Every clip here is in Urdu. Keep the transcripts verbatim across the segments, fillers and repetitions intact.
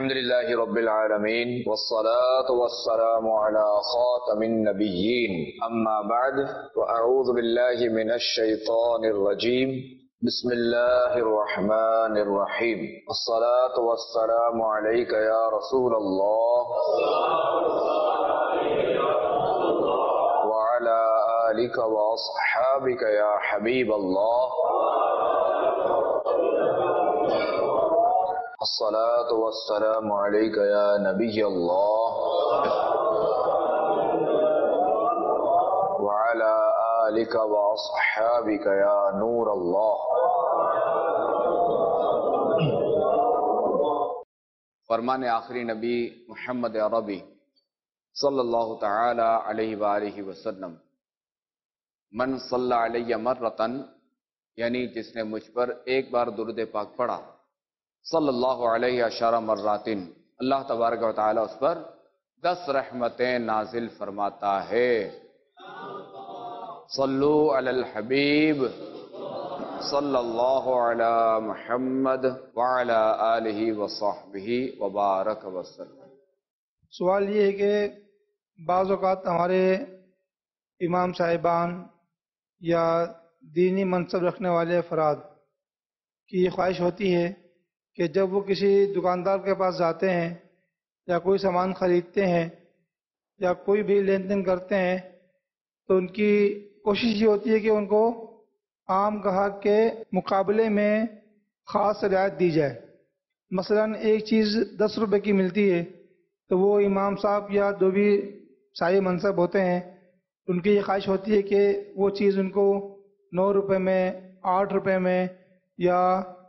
الحمد لله رب العالمين والصلاة والسلام على خاتم النبيين أما بعد وأعوذ بالله من الشيطان الرجيم بسم الله الرحمن الرحيم الصلاة والسلام عليك يا رسول الله وعلى آلك وأصحابك يا حبيب الله الصلاة والسلام عليك يا نبي الله وعلى آلك وأصحابك يا نور الله. فرمان آخری نبی محمد عربی صلی اللہ تعالی علیہ وآلہ وسلم، من صلی علیہ مرتن، یعنی جس نے مجھ پر ایک بار درود پاک پڑھا، صلی اللہ علیہ عشرہ مراتن، اللہ تبارک و تعالی اس پر دس رحمتیں نازل فرماتا ہے. صلو علی الحبیب صلی اللہ علی محمد وعلی آلہ وصحبہ وبارک وسلم. سوال یہ ہے کہ بعض اوقات ہمارے امام صاحبان یا دینی منصب رکھنے والے افراد کی یہ خواہش ہوتی ہے کہ جب وہ کسی دکاندار کے پاس جاتے ہیں یا کوئی سامان خریدتے ہیں یا کوئی بھی لین دین کرتے ہیں تو ان کی کوشش یہ ہوتی ہے کہ ان کو عام گاہک کے مقابلے میں خاص رعایت دی جائے. مثلا ایک چیز دس روپے کی ملتی ہے تو وہ امام صاحب یا جو بھی صاحب منصب ہوتے ہیں ان کی یہ خواہش ہوتی ہے کہ وہ چیز ان کو نو روپے میں، آٹھ روپے میں یا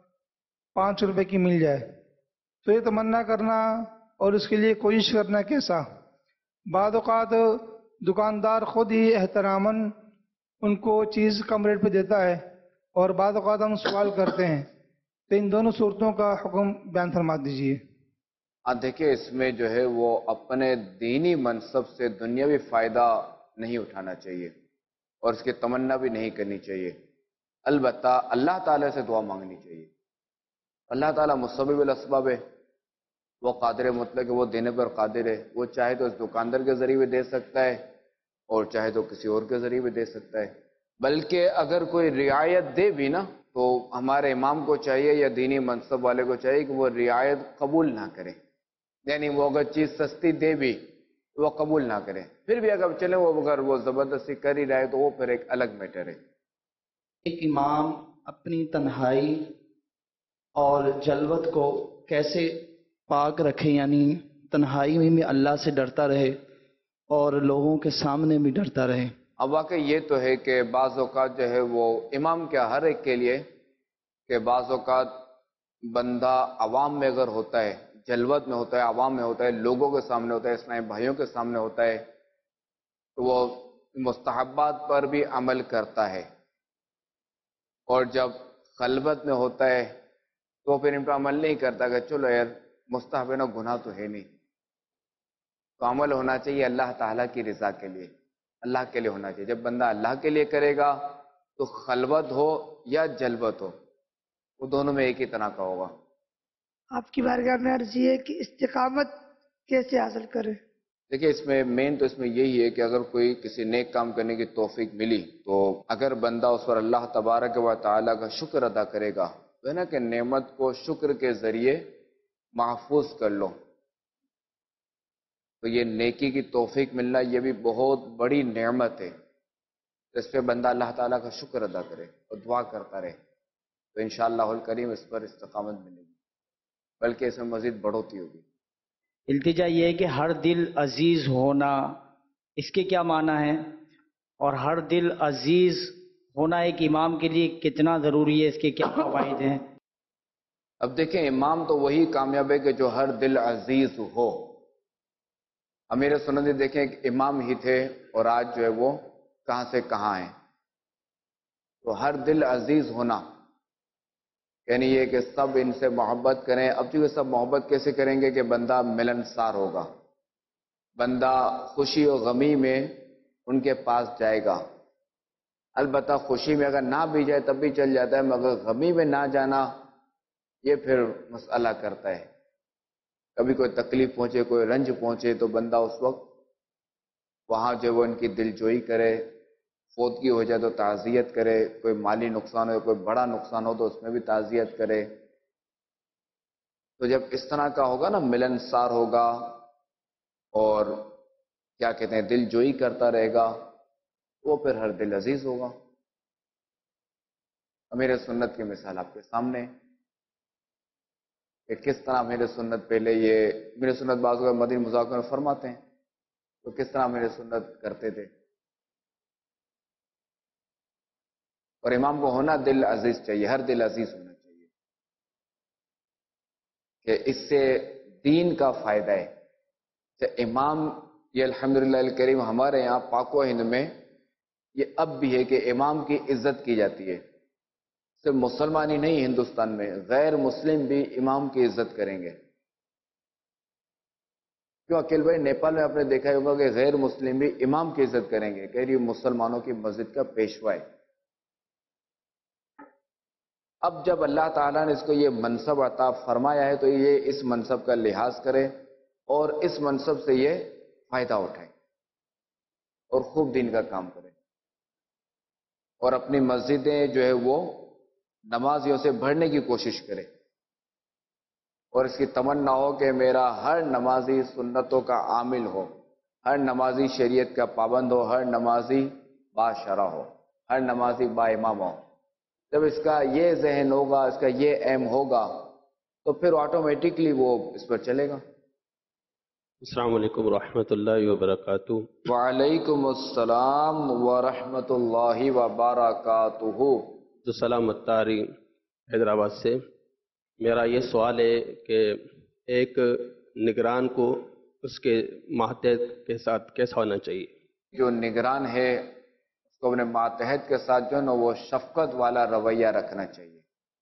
پانچ روپے کی مل جائے. تو یہ تمنا کرنا اور اس کے لیے کوشش کرنا کیسا؟ بعض اوقات دکاندار خود ہی احتراماً ان کو چیز کم ریٹ پہ دیتا ہے اور بعض اوقات ہم سوال کرتے ہیں. تو ان دونوں صورتوں کا حکم بیان فرما دیجیے. آپ دیکھیں، اس میں جو ہے وہ اپنے دینی منصب سے دنیاوی فائدہ نہیں اٹھانا چاہیے اور اس کی تمنا بھی نہیں کرنی چاہیے. البتہ اللہ تعالیٰ سے دعا مانگنی چاہیے. اللہ تعالیٰ مسبب الاسباب ہے، وہ قادر مطلق ہے، وہ دینے پر قادر ہے. وہ چاہے تو اس دکاندار کے ذریعے بھی دے سکتا ہے اور چاہے تو کسی اور کے ذریعے بھی دے سکتا ہے. بلکہ اگر کوئی رعایت دے بھی نا تو ہمارے امام کو چاہیے یا دینی منصب والے کو چاہیے کہ وہ رعایت قبول نہ کرے. یعنی وہ اگر چیز سستی دے بھی وہ قبول نہ کرے، پھر بھی اگر چلے وہ اگر وہ زبردستی کر ہی رہے تو وہ پھر ایک الگ میٹر ہے. ایک امام اپنی تنہائی اور جلوت کو کیسے پاک رکھے، یعنی تنہائی میں اللہ سے ڈرتا رہے اور لوگوں کے سامنے بھی ڈرتا رہے؟ اب واقعی یہ تو ہے کہ بعض اوقات جو ہے وہ امام کیا ہر ایک کے لیے کہ بعض اوقات بندہ عوام میں اگر ہوتا ہے، جلوت میں ہوتا ہے، عوام میں ہوتا ہے، لوگوں کے سامنے ہوتا ہے، اسلامی بھائیوں کے سامنے ہوتا ہے تو وہ مستحبات پر بھی عمل کرتا ہے، اور جب خلوت میں ہوتا ہے تو پھر ان پر عمل نہیں کرتا کہ چلو یار مستحب نہ، گناہ تو ہے نہیں. تو عمل ہونا چاہیے اللہ تعالیٰ کی رضا کے لیے، اللہ کے لیے ہونا چاہیے. جب بندہ اللہ کے لیے کرے گا تو خلوت ہو یا جلوت ہو وہ دونوں میں ایک ہی طرح کا ہوگا. آپ کی بارگاہ میں عرض یہ ہے کہ استقامت کیسے حاصل کرے؟ دیکھیں، اس میں مین تو اس میں یہی ہے کہ اگر کوئی کسی نیک کام کرنے کی توفیق ملی تو اگر بندہ اس پر اللہ تبارک و تعالیٰ کا شکر ادا کرے گا تو ہے نا کہ نعمت کو شکر کے ذریعے محفوظ کر لو، تو یہ نیکی کی توفیق ملنا یہ بھی بہت بڑی نعمت ہے. اس پہ بندہ اللہ تعالیٰ کا شکر ادا کرے اور دعا کرتا رہے تو انشاءاللہ الکریم اس پر استقامت ملے گی، بلکہ اس میں مزید بڑھوتی ہوگی. التجا یہ ہے کہ ہر دل عزیز ہونا، اس کے کیا معنی ہے؟ اور ہر دل عزیز ہونا ایک امام کے لیے کتنا ضروری ہے، اس کے کیا فوائد ہیں؟ اب دیکھیں، امام تو وہی کامیاب ہے کہ جو ہر دل عزیز ہو. امیر سنت دیکھیں کہ امام ہی تھے اور آج جو ہے وہ کہاں سے کہاں ہیں. تو ہر دل عزیز ہونا یعنی یہ کہ سب ان سے محبت کریں. اب چونکہ سب محبت کیسے کریں گے کہ بندہ ملنسار ہوگا، بندہ خوشی و غمی میں ان کے پاس جائے گا. البتہ خوشی میں اگر نہ بھی جائے تب بھی چل جاتا ہے، مگر غمی میں نہ جانا یہ پھر مسئلہ کرتا ہے. کبھی کوئی تکلیف پہنچے، کوئی رنج پہنچے تو بندہ اس وقت وہاں جو وہ ان کی دل جوئی کرے، فوتگی ہو جائے تو تعزیت کرے، کوئی مالی نقصان ہو، کوئی بڑا نقصان ہو تو اس میں بھی تعزیت کرے. تو جب اس طرح کا ہوگا نا، ملنسار ہوگا اور کیا کہتے ہیں دل جوئی کرتا رہے گا، وہ پھر ہر دل عزیز ہوگا. میرے سنت کی مثال آپ کے سامنے کہ کس طرح میرے سنت پہلے یہ میرے سنت بعض اوقات مدنی مذاکرے میں فرماتے ہیں تو کس طرح میرے سنت کرتے تھے. اور امام کو ہونا دل عزیز چاہیے، ہر دل عزیز ہونا چاہیے کہ اس سے دین کا فائدہ ہے. کہ امام یہ الحمدللہ الکریم ہمارے یہاں پاک و ہند میں یہ اب بھی ہے کہ امام کی عزت کی جاتی ہے. صرف مسلمان ہی نہیں، ہندوستان میں غیر مسلم بھی امام کی عزت کریں گے. کیوں اکیل بھائی، نیپال میں آپ نے دیکھا ہوگا کہ غیر مسلم بھی امام کی عزت کریں گے کہ یہ مسلمانوں کی مسجد کا پیشوا ہے. اب جب اللہ تعالیٰ نے اس کو یہ منصب عطا فرمایا ہے تو یہ اس منصب کا لحاظ کرے اور اس منصب سے یہ فائدہ اٹھائے اور خوب دین کا کام کرے اور اپنی مسجدیں جو ہے وہ نمازیوں سے بھرنے کی کوشش کرے اور اس کی تمنا ہو کہ میرا ہر نمازی سنتوں کا عامل ہو، ہر نمازی شریعت کا پابند ہو، ہر نمازی با شرع ہو، ہر نمازی با امام ہو. جب اس کا یہ ذہن ہوگا، اس کا یہ ایم ہوگا تو پھر آٹومیٹکلی وہ اس پر چلے گا. السلام علیکم ورحمۃ اللہ وبرکاتہ. وعلیکم السلام ورحمۃ اللہ وبرکاتہ. تو سلام اتاری حیدرآباد سے. میرا یہ سوال ہے کہ ایک نگران کو اس کے ماتحت کے ساتھ کیسا ہونا چاہیے؟ جو نگران ہے اس کو اپنے ماتحت کے ساتھ جو ہے نا وہ شفقت والا رویہ رکھنا چاہیے.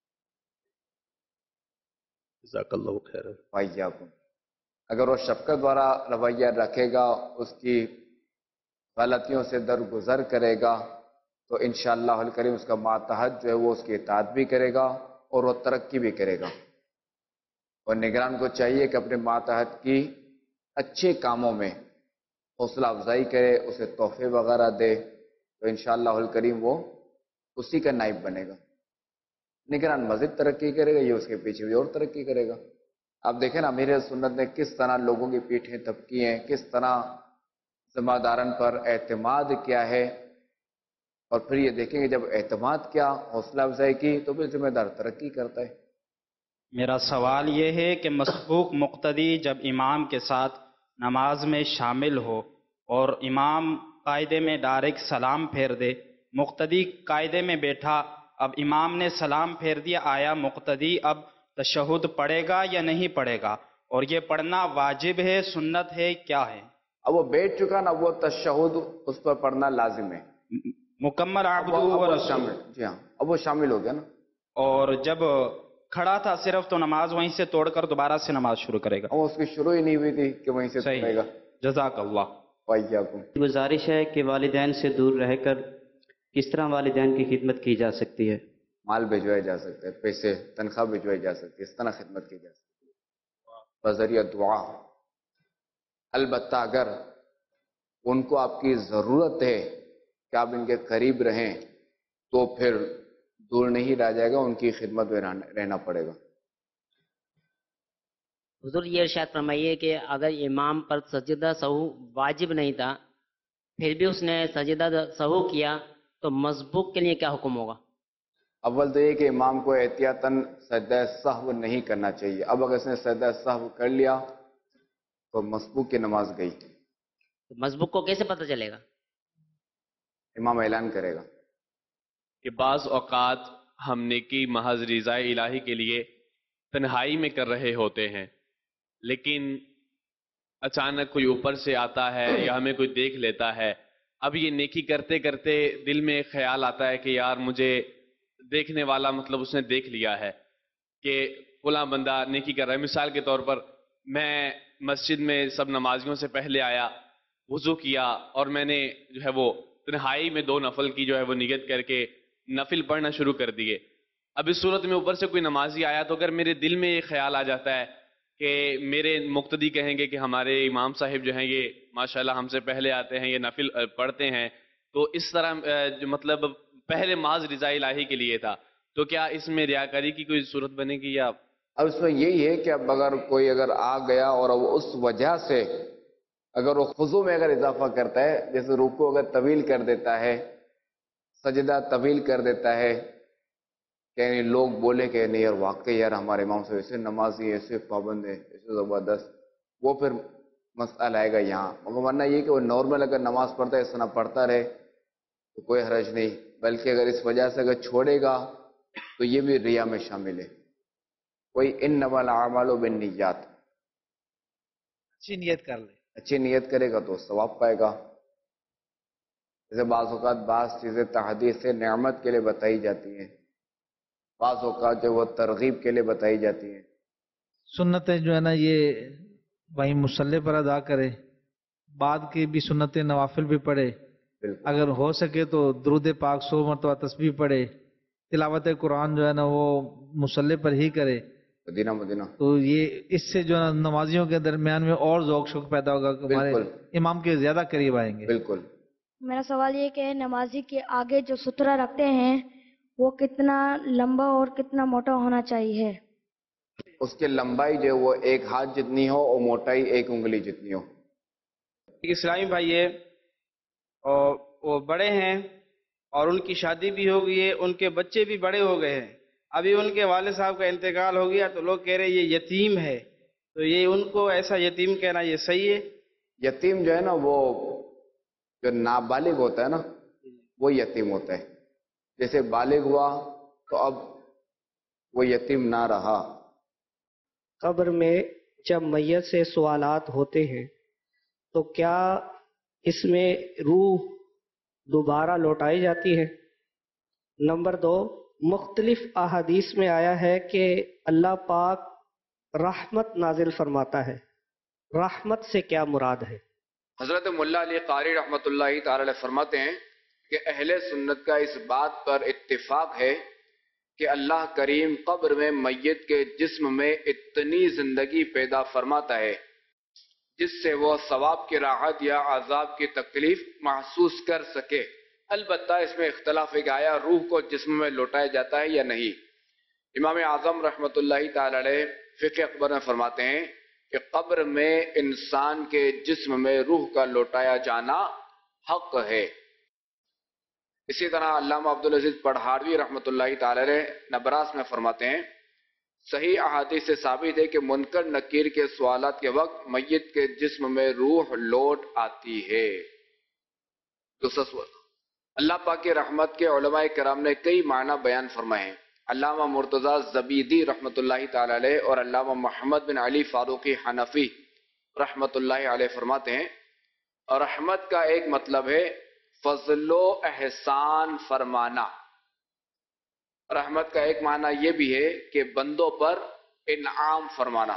جزاک اللہ خیر. وإياكم. اگر وہ شفقت والا رویہ رکھے گا، اس کی غلطیوں سے درگزر کرے گا تو انشاءاللہ الکریم اس کا ماتحت جو ہے وہ اس کی اطاعت بھی کرے گا اور وہ ترقی بھی کرے گا. اور نگران کو چاہیے کہ اپنے ماتحت کی اچھے کاموں میں حوصلہ افزائی کرے، اسے تحفے وغیرہ دے تو انشاءاللہ الکریم وہ اسی کا نائب بنے گا. نگران مزید ترقی کرے گا، یہ اس کے پیچھے بھی اور ترقی کرے گا. آپ دیکھیں نا امیر سنت نے کس طرح لوگوں کی پیٹھیں تپکی ہیں، کس طرح ذمہ داران پر اعتماد کیا ہے، اور پھر یہ دیکھیں گے جب اعتماد کیا، حوصلہ افزائی کی تو پھر ذمہ دار ترقی کرتا ہے. میرا سوال یہ ہے کہ مسبوق مقتدی جب امام کے ساتھ نماز میں شامل ہو اور امام قاعدے میں ڈائریکٹ سلام پھیر دے، مقتدی قاعدے میں بیٹھا، اب امام نے سلام پھیر دیا، آیا مقتدی اب تشہد پڑھے گا یا نہیں پڑھے گا؟ اور یہ پڑھنا واجب ہے، سنت ہے، کیا ہے؟ اب وہ بیٹھ چکا نا، وہ تشہد اس پر پڑھنا لازم ہے. مکمل عبد اب وہ و رسول. شامل، جی ہاں اب وہ شامل ہو گیا نا. اور جب کھڑا تھا صرف تو نماز وہیں سے توڑ کر دوبارہ سے نماز شروع کرے گا؟ اب اس کی شروع ہی نہیں ہوئی تھی کہ وہیں سے صحیح. پڑھے گا. جزاک اللہ. وإياكم. گزارش ہے کہ والدین سے دور رہ کر کس طرح والدین کی خدمت کی جا سکتی ہے؟ مال بھجوائے جا سکتے ہیں، پیسے تنخواہ بھجوائی جا سکتی ہے، اس طرح خدمت کی جا سکتی ہے بذریعہ دعا. البتہ اگر ان کو آپ کی ضرورت ہے کہ آپ ان کے قریب رہیں تو پھر دور نہیں رہ جائے گا، ان کی خدمت میں رہنا پڑے گا. حضور یہ ارشاد فرمائیے کہ اگر امام پر سجدہ سہو واجب نہیں تھا پھر بھی اس نے سجدہ سہو کیا تو مسبوق کے لیے کیا حکم ہوگا؟ اول تو یہ کہ امام کو احتیاطاً سجدہ سہو نہیں کرنا چاہیے. اب اگر اس نے سجدہ سہو کر لیا تو مسبوق کی نماز گئی. تو مسبوق کو کیسے پتہ چلے گا؟ امام اعلان کرے گا. کہ بعض اوقات ہم نیکی محض رضا الہی کے لیے تنہائی میں کر رہے ہوتے ہیں، لیکن اچانک کوئی اوپر سے آتا ہے یا ہمیں کوئی دیکھ لیتا ہے. اب یہ نیکی کرتے کرتے دل میں ایک خیال آتا ہے کہ یار مجھے دیکھنے والا مطلب اس نے دیکھ لیا ہے کہ فلاں بندہ نیکی کر رہا ہے. مثال کے طور پر میں مسجد میں سب نمازیوں سے پہلے آیا، وضو کیا اور میں نے جو ہے وہ تنہائی میں دو نفل کی جو ہے وہ نیت کر کے نفل پڑھنا شروع کر دیے. اب اس صورت میں اوپر سے کوئی نمازی آیا تو اگر میرے دل میں یہ خیال آ جاتا ہے کہ میرے مقتدی کہیں گے کہ ہمارے امام صاحب جو ہیں یہ ماشاءاللہ ہم سے پہلے آتے ہیں، یہ نفل پڑھتے ہیں، تو اس طرح جو مطلب پہلے محض رضا الہی کے لیے تھا، تو کیا اس میں ریاکاری کی کوئی صورت بنے گی؟ یا اب اس میں یہی ہے کہ اب اگر کوئی اگر آ گیا اور اب اس وجہ سے اگر وہ خضوع میں اگر اضافہ کرتا ہے، جیسے رکوع اگر طویل کر دیتا ہے، سجدہ طویل کر دیتا ہے، کہ یعنی لوگ بولے کہ نہیں یار واقعی یار ہمارے امام سے ایسے نمازی ایسے پابند ہے ایسے زبردست، وہ پھر مسئلہ آئے گا یہاں. مگر ورنہ یہ کہ وہ نارمل اگر نماز پڑھتا ہے اس طرح پڑھتا رہے تو کوئی حرج نہیں، بلکہ اگر اس وجہ سے اگر چھوڑے گا تو یہ بھی ریا میں شامل ہے. کوئی انما الاعمال بالنیات، اچھی نیت کر لے، اچھی نیت کرے گا تو ثواب پائے گا. جیسے بعض اوقات بعض چیزیں تحدیث سے نعمت کے لیے بتائی جاتی ہیں، بعض اوقات جو وہ ترغیب کے لیے بتائی جاتی ہیں. سنتیں جو ہے نا یہ وہیں مصلی پر ادا کرے، بعد کی بھی سنتیں نوافل بھی پڑھے، اگر ہو سکے تو درود پاک سو مرتبہ تسبیح پڑھے، تلاوت قرآن جو ہے نا وہ مصلی پر ہی کرے، مدینہ مدینہ تو یہ اس سے جو ہے نمازیوں کے درمیان میں اور ذوق شوق پیدا ہوگا کہ ہمارے امام کے زیادہ قریب آئیں گے. بالکل. میرا سوال یہ کہ نمازی کے آگے جو سترہ رکھتے ہیں وہ کتنا لمبا اور کتنا موٹا ہونا چاہیے؟ اس کی لمبائی جو وہ ایک ہاتھ جتنی ہو اور موٹائی ایک انگلی جتنی ہو. اسلامی بھائی ہے اور وہ بڑے ہیں اور ان کی شادی بھی ہو گئی ہے، ان کے بچے بھی بڑے ہو گئے ہیں، ابھی ان کے والد صاحب کا انتقال ہو گیا تو لوگ کہہ رہے یہ یتیم ہے، تو یہ ان کو ایسا یتیم کہنا یہ صحیح ہے؟ یتیم جو ہے نا وہ جو نابالغ ہوتا ہے نا وہ یتیم ہوتا ہے. جیسے بالغ ہوا تو اب وہ یتیم نہ رہا. قبر میں جب میت سے سوالات ہوتے ہیں تو کیا اس میں روح دوبارہ لوٹائی جاتی ہے؟ نمبر دو، مختلف احادیث میں آیا ہے کہ اللہ پاک رحمت نازل فرماتا ہے، رحمت سے کیا مراد ہے؟ حضرت ملا علی قاری رحمۃ اللہ تعالی علیہ فرماتے ہیں کہ اہل سنت کا اس بات پر اتفاق ہے کہ اللہ کریم قبر میں میت کے جسم میں اتنی زندگی پیدا فرماتا ہے جس سے وہ ثواب کی راحت یا عذاب کی تکلیف محسوس کر سکے. البتہ اس میں اختلاف ہے کہ آیا روح کو جسم میں لوٹایا جاتا ہے یا نہیں. امام اعظم رحمۃ اللہ تعالی علیہ فقہ اکبر میں فرماتے ہیں کہ قبر میں انسان کے جسم میں روح کا لوٹایا جانا حق ہے. اسی طرح علامہ عبدالعزیز پڑھاروی رحمۃ اللہ تعالی علیہ نبراس میں فرماتے ہیں صحیح احادیث سے ثابت ہے کہ منکر نکیر کے سوالات کے وقت میت کے جسم میں روح لوٹ آتی ہے. دوسرا سوال، اللہ پاک کی رحمت کے علماء کرام نے کئی معنی بیان فرمائے ہیں. علامہ مرتضی زبیدی رحمۃ اللہ تعالی علیہ اور علامہ محمد بن علی فاروقی حنفی رحمۃ اللہ علیہ فرماتے ہیں اور رحمت کا ایک مطلب ہے فضل و احسان فرمانا. رحمت کا ایک معنی یہ بھی ہے کہ بندوں پر انعام فرمانا.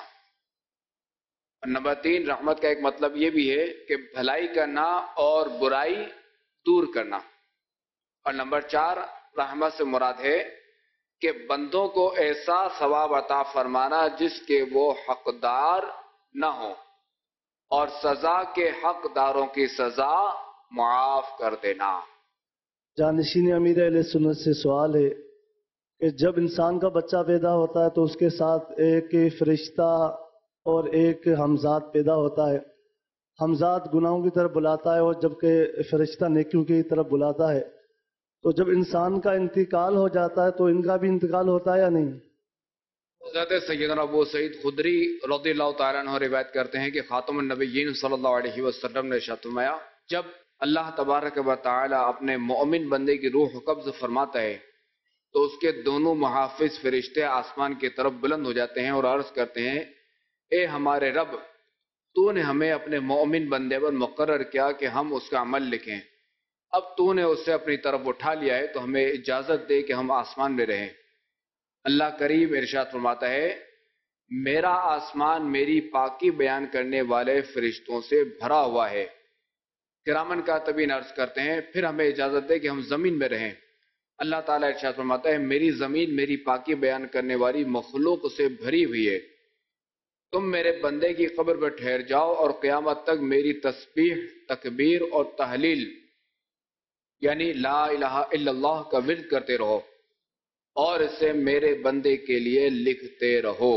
اور نمبر تین، رحمت کا ایک مطلب یہ بھی ہے کہ بھلائی کرنا اور برائی دور کرنا. اور نمبر چار، رحمت سے مراد ہے کہ بندوں کو ایسا ثواب عطا فرمانا جس کے وہ حقدار نہ ہوں اور سزا کے حقداروں کی سزا معاف کر دینا. جانشین امیر اہل سنت سے سوال ہے کہ جب انسان کا بچہ پیدا ہوتا ہے تو اس کے ساتھ ایک فرشتہ اور ایک ہمزاد پیدا ہوتا ہے. ہمزاد گناہوں کی طرف بلاتا ہے اور جبکہ فرشتہ نیکیوں کی طرف بلاتا ہے. تو جب انسان کا انتقال ہو جاتا ہے تو ان کا بھی انتقال ہوتا ہے یا نہیں؟ حضرت سیدنا ابو سعید خدری رضی اللہ تعالیٰ عنہ روایت کرتے ہیں کہ خاتم النبیین صلی اللہ علیہ وسلم نے ارشاد فرمایا جب اللہ تبارک و تعالی اپنے مومن بندے کی روح قبض فرماتا ہے تو اس کے دونوں محافظ فرشتے آسمان کی طرف بلند ہو جاتے ہیں اور عرض کرتے ہیں اے ہمارے رب، تو نے ہمیں اپنے مومن بندے پر مقرر کیا کہ ہم اس کا عمل لکھیں. اب تو نے اسے اپنی طرف اٹھا لیا ہے تو ہمیں اجازت دے کہ ہم آسمان میں رہیں. اللہ کریم ارشاد فرماتا ہے میرا آسمان میری پاکی بیان کرنے والے فرشتوں سے بھرا ہوا ہے. کرامن کاتبین عرض کرتے ہیں پھر ہمیں اجازت دے کہ ہم زمین میں رہیں. اللہ تعالیٰ ارشاد فرماتا ہے میری زمین میری پاکی بیان کرنے والی مخلوق سے بھری ہوئی ہے. تم میرے بندے کی قبر پر ٹھہر جاؤ اور قیامت تک میری تسبیح، تکبیر اور تحلیل یعنی لا الہ الا اللہ کا ورد کرتے رہو اور اسے میرے بندے کے لیے لکھتے رہو۔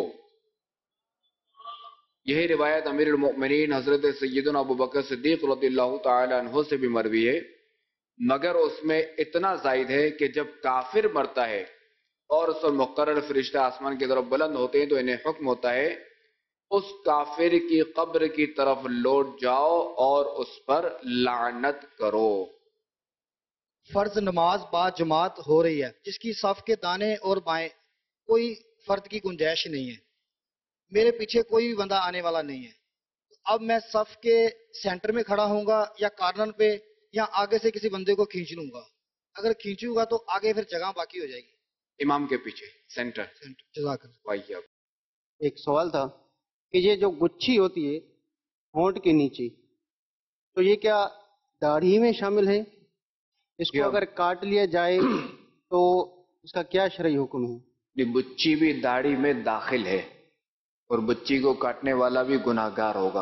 یہی روایت امیر المؤمنین حضرت سیدنا ابو بکر صدیق رضی اللہ تعالی عنہ سے بھی مروی ہے، مگر اس میں اتنا زائد ہے کہ جب کافر مرتا ہے اور اس پر مقرر فرشتہ آسمان کی طرف بلند ہوتے ہیں تو انہیں حکم ہوتا ہے اس کافر کی قبر کی طرف لوٹ جاؤ اور اس پر لعنت کرو۔ فرض نماز با جماعت ہو رہی ہے جس کی صف کے دانے اور بائیں کوئی فرد کی گنجائش نہیں ہے، میرے پیچھے کوئی بھی بندہ آنے والا نہیں ہے، اب میں صف کے سینٹر میں کھڑا ہوں گا یا کارنر پہ یا آگے سے کسی بندے کو کھینچ لوں گا؟ اگر کھینچوں گا تو آگے پھر جگہ باقی ہو جائے گی۔ امام کے پیچھے سینٹر۔ جزاک اللہ۔ ایک سوال تھا کہ یہ جو گچھی ہوتی ہے ہونٹ کے نیچے، تو یہ کیا داڑھی میں شامل ہے؟ اس کو اگر کاٹ لیا جائے تو اس کا کیا شرعی حکم ہے؟ بچی بھی داڑھی میں داخل ہے اور بچی کو کاٹنے والا بھی گناہ گار ہوگا۔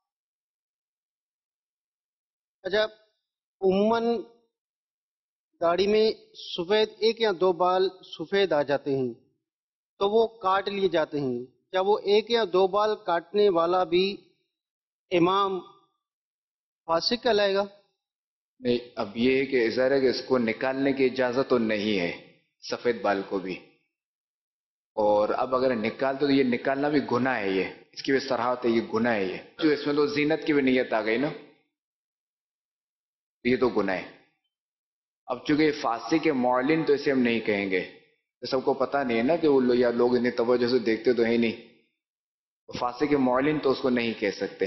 اچھا، عموماً داڑھی میں سفید ایک یا دو بال سفید آ جاتے ہیں تو وہ کاٹ لیے جاتے ہیں، کیا وہ ایک یا دو بال کاٹنے والا بھی امام فاسق کہلائے گا؟ نہیں، اب یہ ہے کہ ظاہر ہے کہ اس کو نکالنے کی اجازت تو نہیں ہے سفید بال کو بھی، اور اب اگر نکالتے تو یہ نکالنا بھی گناہ ہے، یہ اس کی بھی صراحت ہے، یہ گناہ ہے، یہ جو اس میں تو زینت کی بھی نیت آ گئی نا، یہ تو گناہ ہے۔ اب چونکہ یہ فاسق کے معلن تو اسے ہم نہیں کہیں گے، سب کو پتہ نہیں ہے نا کہ وہ یا لوگ اتنی توجہ سے دیکھتے تو ہے نہیں، فاسق کے معلن تو اس کو نہیں کہہ سکتے۔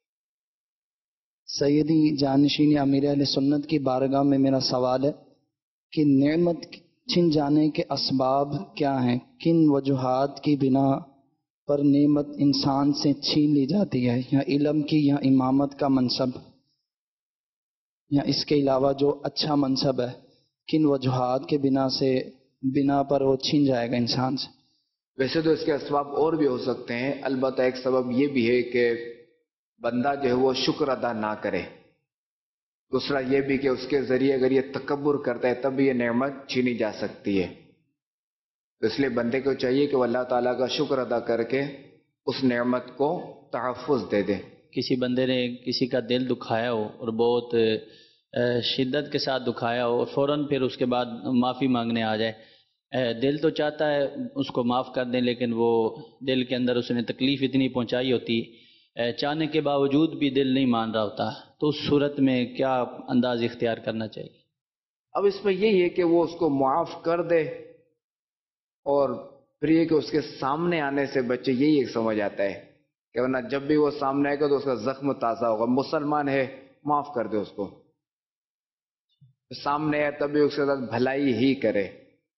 سیدی جانشین امیر اہل سنت کی بارگاہ میں میرا سوال ہے کہ نعمت چھن جانے کے اسباب کیا ہیں؟ کن وجوہات کی بنا پر نعمت انسان سے چھین لی جاتی ہے، یا علم کی یا امامت کا منصب یا اس کے علاوہ جو اچھا منصب ہے، کن وجوہات کے بنا سے بنا پر وہ چھین جائے گا انسان سے؟ ویسے تو اس کے اسباب اور بھی ہو سکتے ہیں، البتہ ایک سبب یہ بھی ہے کہ بندہ جو ہے وہ شکر ادا نہ کرے، دوسرا یہ بھی کہ اس کے ذریعے اگر یہ تکبر کرتا ہے تب بھی یہ نعمت چھینی جا سکتی ہے، تو اس لیے بندے کو چاہیے کہ وہ اللہ تعالیٰ کا شکر ادا کر کے اس نعمت کو تحفظ دے دے۔ کسی بندے نے کسی کا دل دکھایا ہو اور بہت شدت کے ساتھ دکھایا ہو اور فوراً پھر اس کے بعد معافی مانگنے آ جائے، دل تو چاہتا ہے اس کو معاف کر دیں لیکن وہ دل کے اندر اس نے تکلیف اتنی پہنچائی ہوتی، چاہنے کے باوجود بھی دل نہیں مان رہا ہوتا، تو اس صورت میں کیا انداز اختیار کرنا چاہیے؟ اب اس میں یہی ہے کہ وہ اس کو معاف کر دے اور پھر یہ کہ اس کے سامنے آنے سے بچے، یہی ایک سمجھ آتا ہے کہ ورنہ جب بھی وہ سامنے آئے گا تو اس کا زخم تازہ ہوگا۔ مسلمان ہے، معاف کر دے اس کو، سامنے آئے تب بھی اس کے ساتھ بھلائی ہی کرے۔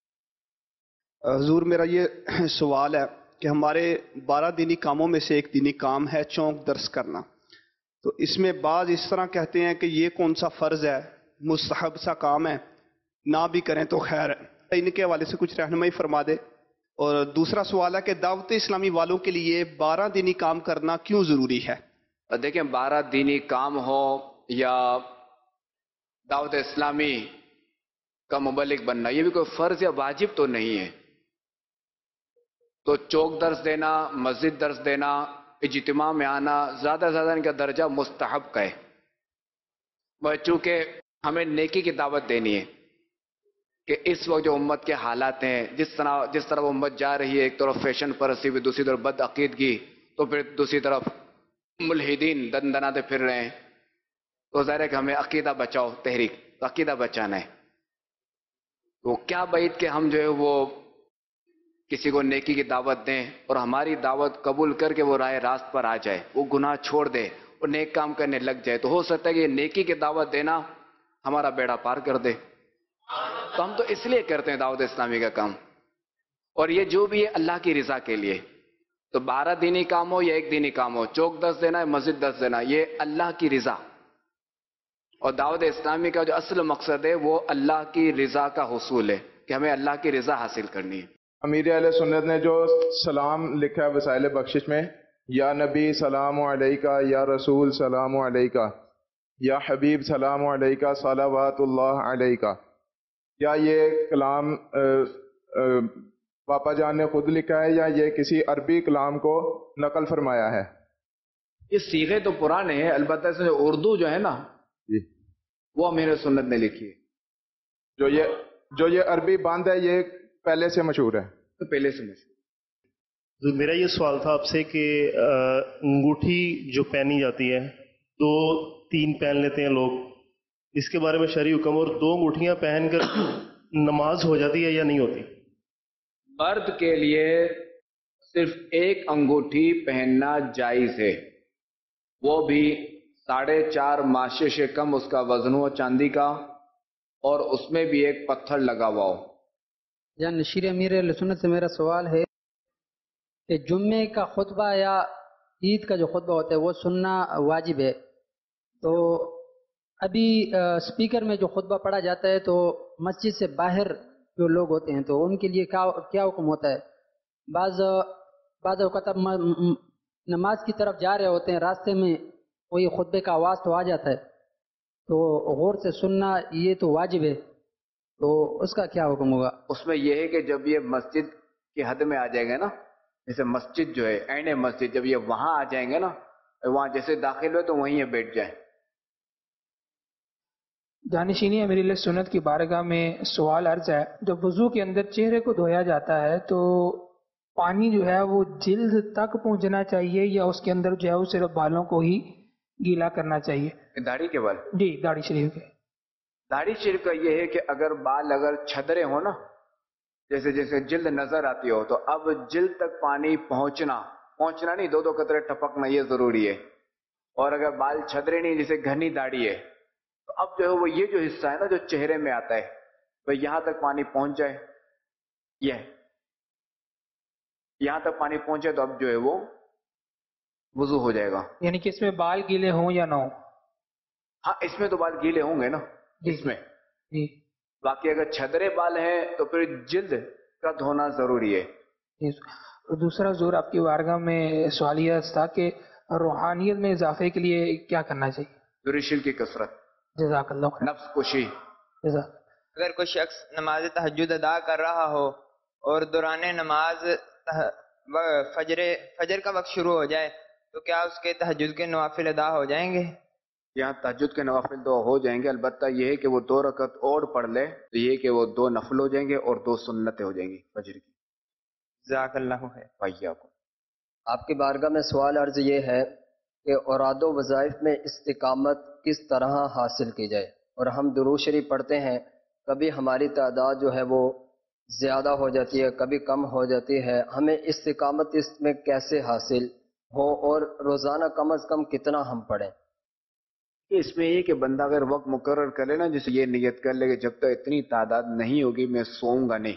حضور میرا یہ سوال ہے کہ ہمارے بارہ دینی کاموں میں سے ایک دینی کام ہے چونک درس کرنا، تو اس میں بعض اس طرح کہتے ہیں کہ یہ کون سا فرض ہے، مستحب سا کام ہے، نہ بھی کریں تو خیر ہے، ان کے حوالے سے کچھ رہنمائی فرما دے۔ اور دوسرا سوال ہے کہ دعوت اسلامی والوں کے لیے بارہ دینی کام کرنا کیوں ضروری ہے؟ دیکھیں، بارہ دینی کام ہو یا دعوت اسلامی کا مبلغ بننا، یہ بھی کوئی فرض یا واجب تو نہیں ہے، تو چوک درس دینا، مسجد درس دینا، اجتماع میں آنا، زیادہ سے زیادہ ان کا درجہ مستحب کا ہے، چونکہ ہمیں نیکی کی دعوت دینی ہے کہ اس وقت جو امت کے حالات ہیں، جس طرح جس طرح وہ امت جا رہی ہے، ایک طرف فیشن پرستی بھی، دوسری طرف بد عقیدگی، تو پھر دوسری طرف ملحدین دن دناتے پھر رہے ہیں، تو ظاہر ہے کہ ہمیں عقیدہ بچاؤ تحریک، تو عقیدہ بچانا ہے، تو کیا بعید کہ ہم جو ہے وہ کسی کو نیکی کی دعوت دیں اور ہماری دعوت قبول کر کے وہ راہ راست پر آ جائے، وہ گناہ چھوڑ دے اور نیک کام کرنے لگ جائے، تو ہو سکتا ہے کہ یہ نیکی کی دعوت دینا ہمارا بیڑا پار کر دے۔ تو ہم تو اس لیے کرتے ہیں دعوت اسلامی کا کام، اور یہ جو بھی ہے اللہ کی رضا کے لیے، تو بارہ دینی کام ہو یا ایک دینی کام ہو، چوک درس دینا ہے، مسجد درس دینا، یہ اللہ کی رضا، اور دعوت اسلامی کا جو اصل مقصد ہے وہ اللہ کی رضا کا حصول ہے، کہ ہمیں اللہ کی رضا حاصل کرنی ہے۔ امیر اہل سنت نے جو سلام لکھا ہے وسائل بخشش میں، یا نبی سلام علیکہ، یا رسول سلام علیکہ، یا حبیب سلام علیکہ صلوات اللہ علیکہ. کیا یہ کلام پاپا جان نے خود لکھا ہے یا یہ کسی عربی کلام کو نقل فرمایا ہے؟ یہ صیغے تو پرانے ہیں، البتہ سے اردو جو ہے نا جی وہ امیر سنت نے لکھی ہے. جو یہ جو یہ عربی بند ہے یہ پہلے سے مشہور ہے؟ تو پہلے سے مشہور. میرا یہ سوال تھا آپ سے کہ انگوٹھی جو پہنی جاتی ہے، دو تین پہن لیتے ہیں لوگ، اس کے بارے میں شرعی حکم، اور دو انگوٹھیاں پہن کر نماز ہو جاتی ہے یا نہیں ہوتی؟ مرد کے لیے صرف ایک انگوٹھی پہننا جائز ہے، وہ بھی ساڑھے چار ماشے سے کم اس کا وزن ہو چاندی کا، اور اس میں بھی ایک پتھر لگا ہوا ہو. جان نشیر امیر اہل سنت سے میرا سوال ہے کہ جمعے کا خطبہ یا عید کا جو خطبہ ہوتا ہے وہ سننا واجب ہے، تو ابھی اسپیکر میں جو خطبہ پڑھا جاتا ہے تو مسجد سے باہر جو لوگ ہوتے ہیں تو ان کے لیے کیا کیا حکم ہوتا ہے؟ بعض بعض اوقات نماز کی طرف جا رہے ہوتے ہیں، راستے میں کوئی خطبے کا آواز تو آ جاتا ہے، تو غور سے سننا یہ تو واجب ہے، تو اس کا کیا حکم ہوگا؟ اس میں یہ ہے کہ جب یہ مسجد کی حد میں آ جائیں گے نا، جیسے مسجد جو ہے عین مسجد، جب یہ وہاں آ جائیں گے نا، وہاں جیسے داخل ہوئے تو وہیں یہ بیٹھ جائیں. جانشینی امیر اہل سنت کی بارگاہ میں سوال عرض ہے، جب وضو کے اندر چہرے کو دھویا جاتا ہے تو پانی جو ہے وہ جلد تک پہنچنا چاہیے یا اس کے اندر جو ہے وہ صرف بالوں کو ہی گیلا کرنا چاہیے؟ داڑھی کے بال؟ جی داڑھی شریف کے. داڑھی شریف کا یہ ہے کہ اگر بال اگر چھدرے ہو نا، جیسے جیسے جلد نظر آتی ہو، تو اب جلد تک پانی پہنچنا پہنچنا نہیں، دو دو قطرے ٹپکنا یہ ضروری ہے. اور اگر بال چھدرے نہیں، جیسے گھنی داڑھی ہے، تو اب جو ہے وہ یہ جو حصہ ہے نا جو چہرے میں آتا ہے، تو یہاں تک پانی پہنچ جائے، یہ یہاں تک پانی پہنچے تو اب جو ہے وہ وضو ہو جائے گا. یعنی کہ اس میں بال گیلے ہوں یا نہ ہوں؟ ہاں اس میں تو بال گیلے ہوں گے نا اس میں. جی. باقی اگر چھدرے بال ہیں تو پھر جلد کا دھونا ضروری ہے. دوسرا زور آپ کی بارگاہ میں سوال یہ تھا کہ روحانیت میں اضافے کے لیے کیا کرنا چاہیے؟ ذکر شرک کی کثرت. جزاک اللہ خیر. نفس کشی. جزاک. اگر کوئی شخص نماز تہجد ادا کر رہا ہو اور دوران نماز فجر فجر کا وقت شروع ہو جائے تو کیا اس کے تہجد کے نوافل ادا ہو جائیں گے؟ یہاں تہجد کے نوافل تو ہو جائیں گے، البتہ یہ ہے کہ وہ دو رکعت اور پڑھ لے تو یہ کہ وہ دو نفل ہو جائیں گے اور دو سنتیں ہو جائیں گی فجر کی. جزاک اللہ خیر. وإياكم. آپ کی بارگاہ میں سوال عرض یہ ہے کہ اوراد و وظائف میں استقامت کس طرح حاصل کی جائے؟ اور ہم درود شریف پڑھتے ہیں، کبھی ہماری تعداد جو ہے وہ زیادہ ہو جاتی ہے، کبھی کم ہو جاتی ہے، ہمیں استقامت اس میں کیسے حاصل ہو اور روزانہ کم از کم کتنا ہم پڑھیں؟ اس میں یہ کہ بندہ اگر وقت مقرر کرے نا، جسے یہ نیت کر لے کہ جب تک اتنی تعداد نہیں ہوگی میں سوؤں گا نہیں،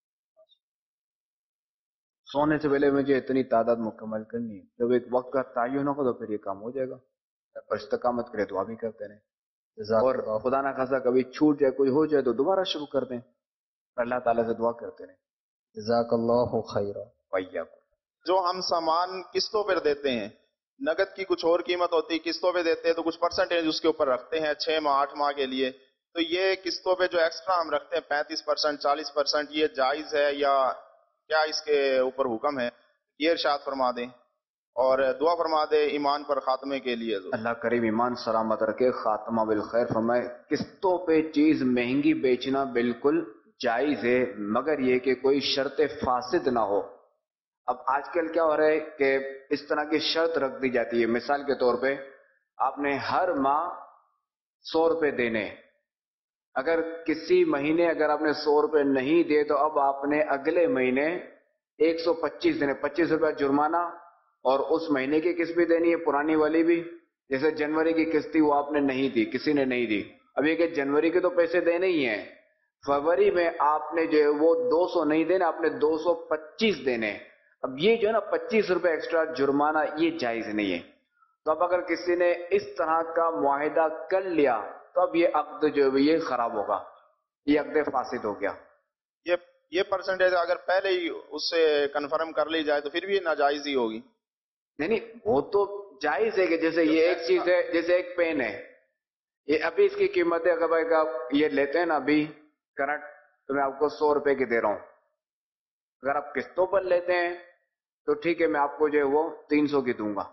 سونے سے پہلے مجھے اتنی تعداد مکمل کرنی ہے. جب ایک وقت کا تعین ہوگا تو پھر یہ کام ہو جائے گا. پر استقامت کرے دعا بھی کرتے رہیں، اور خدا نہ خاصا کبھی چھوٹ جائے کوئی ہو جائے تو دوبارہ شروع کر دیں، اللہ تعالیٰ سے دعا کرتے رہیں. جزاک اللہ خیرا. وإياكم. جو ہم سامان قسطوں پر دیتے ہیں، نقد کی کچھ اور قیمت ہوتی ہے، قسطوں پہ دیتے ہیں تو کچھ پرسنٹیج اس کے اوپر رکھتے ہیں چھ ماہ آٹھ ماہ کے لیے، تو یہ قسطوں پہ جو ایکسٹرا ہم رکھتے ہیں پینتیس پرسنٹ چالیس پرسنٹ یہ جائز ہے یا کیا اس کے اوپر حکم ہے؟ یہ ارشاد فرما دیں اور دعا فرما دے ایمان پر خاتمے کے لیے. اللہ کریم ایمان سلامت رکھے، خاتمہ بالخیر فرمائے. قسطوں پہ چیز مہنگی بیچنا بالکل جائز ہے، مگر یہ کہ کوئی شرط فاسد نہ ہو. اب آج کل کیا ہو رہا ہے کہ اس طرح کی شرط رکھ دی جاتی ہے، مثال کے طور پہ آپ نے ہر ماہ سو روپے دینے، اگر کسی مہینے اگر آپ نے سو روپے نہیں دیے تو اب آپ نے اگلے مہینے ایک سو پچیس دینے، پچیس روپے جرمانہ، اور اس مہینے کی قسط بھی دینی ہے پرانی والی بھی. جیسے جنوری کی قسط تھی وہ آپ نے نہیں دی، کسی نے نہیں دی، اب یہ کہ جنوری کے تو پیسے دینے ہی ہیں، فروری میں آپ نے جو ہے وہ دو سو نہیں دینے، آپ نے دو سو پچیس دینے. اب یہ جو ہے نا پچیس روپے ایکسٹرا جرمانہ یہ جائز نہیں ہے. تو اب اگر کسی نے اس طرح کا معاہدہ کر لیا تو اب یہ عقد جو ہے یہ خراب ہوگا، یہ عقد فاسد ہو گیا. یہ یہ پرسنٹیج اگر پہلے ہی اس سے کنفرم کر لی جائے تو پھر بھی ناجائز ہی ہوگی. نہیں نہیں وہ تو جائز ہے کہ جیسے یہ ایک چیز ہے، جیسے ایک پین ہے، یہ ابھی اس کی قیمت ہے، اگر بھائی آپ یہ لیتے ہیں نا ابھی کرنٹ، تو میں آپ کو سو روپے کی دے رہا ہوں. اگر آپ قسطوں پر لیتے ہیں تو ٹھیک ہے، میں آپ کو جو ہے وہ تین سو کی دوں گا.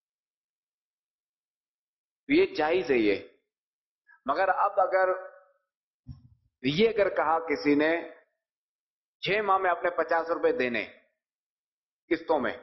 یہ جائز ہے یہ. مگر اب اگر یہ اگر کہا کسی نے چھ ماہ میں اپنے پچاس روپے دینے قسطوں میں،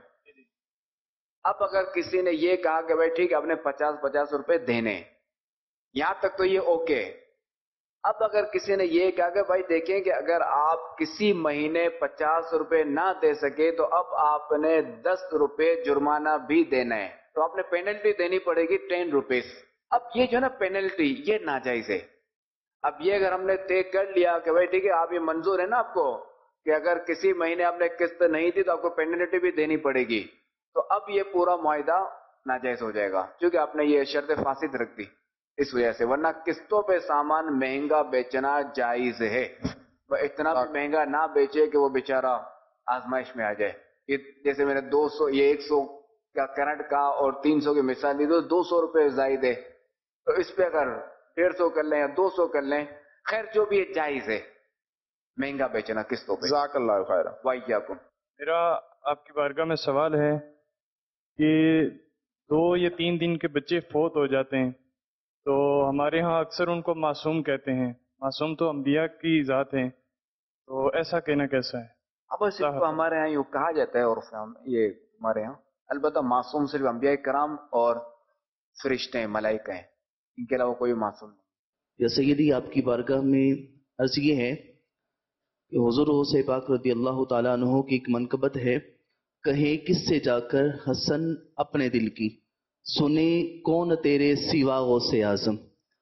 اب اگر کسی نے یہ کہا کہ بھائی ٹھیک ہے اپنے پچاس پچاس روپے دینے، یہاں تک تو یہ اوکے. اب اگر کسی نے یہ کہا کہ بھائی دیکھیں کہ اگر آپ کسی مہینے پچاس روپے نہ دے سکے تو اب آپ نے دس روپے جرمانہ بھی دینا ہے، تو آپ نے پینلٹی دینی پڑے گی ٹین روپیز. اب یہ جو ہے نا پینلٹی، یہ ناجائز ہے. اب یہ اگر ہم نے طے کر لیا کہ بھائی ٹھیک ہے آپ یہ منظور ہے نا آپ کو کہ اگر کسی مہینے آپ نے قسط نہیں دی تو آپ کو پینلٹی بھی دینی پڑے گی، تو اب یہ پورا معاہدہ ناجائز ہو جائے گا کیونکہ آپ نے یہ شرط فاسد رکھ دی اس وجہ سے. ورنہ قسطوں پہ سامان مہنگا بیچنا جائز ہے، وہ اتنا بھی مہنگا نہ بیچے کہ وہ بیچارہ آزمائش میں آ جائے. یہ جیسے میں نے دو سو یہ ایک سو کا کرنٹ کا اور تین سو کی مثال دی تو دو سو روپے زائد ہے، تو اس پہ اگر ڈیڑھ سو کر لیں یا دو سو کر لیں، خیر جو بھی یہ جائز ہے مہنگا بیچنا قسطوں پہ. جزاک اللہ خیر. وعلیکم. میرا آپ کی بارگاہ میں سوال ہے کہ دو یا تین دن کے بچے فوت ہو جاتے ہیں تو ہمارے ہاں اکثر ان کو معصوم کہتے ہیں. معصوم تو انبیاء کی ذات ہیں، تو ایسا کہنا کیسا ہے؟ اب صرف ہمارے ہاں یوں کہا جاتا ہے، اور یہ ہمارے ہاں البتہ معصوم صرف انبیاء کرام اور فرشتے ہیں، ملائکہ ہیں، ان کے علاوہ کوئی معصوم نہیں. یا سیدی آپ کی بارگاہ میں عرض یہ ہے کہ حضور سے پاک رضی اللہ تعالیٰ عنہ کی ایک منقبت ہے، کہیں کس سے جا کر حسن اپنے دل کی، سنے کون تیرے سوا غوث اعظم.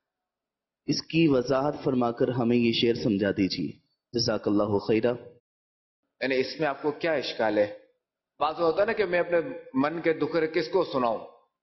اس کی وضاحت فرما کر ہمیں یہ شعر سمجھا دیجیے. جزاک اللہ خیرہ. یعنی اس میں آپ کو کیا اشکال ہے؟ بات ہوتا ہے نا کہ میں اپنے من کے دکھ کس کو سناؤں،